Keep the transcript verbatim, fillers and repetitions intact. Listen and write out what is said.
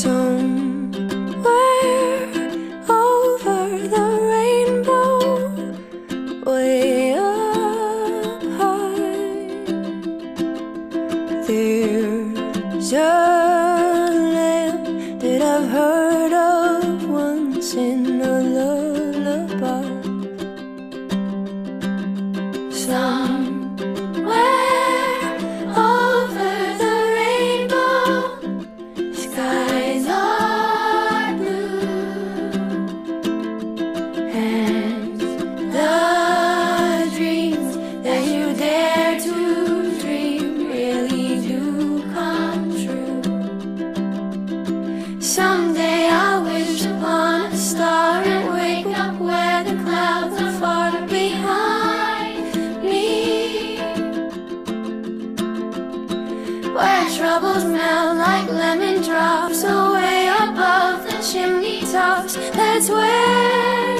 Somewhere over the rainbow, way up high, there's a land that I've heard of once in a lullaby. Somewhere over the rainbow, skies are blue, and the dreams that you dare to dream really do come true. Someday I'll wish upon a star and wake up where the clouds are far behind me, where troubles melt like lemon drops away above the chimney tops. That's where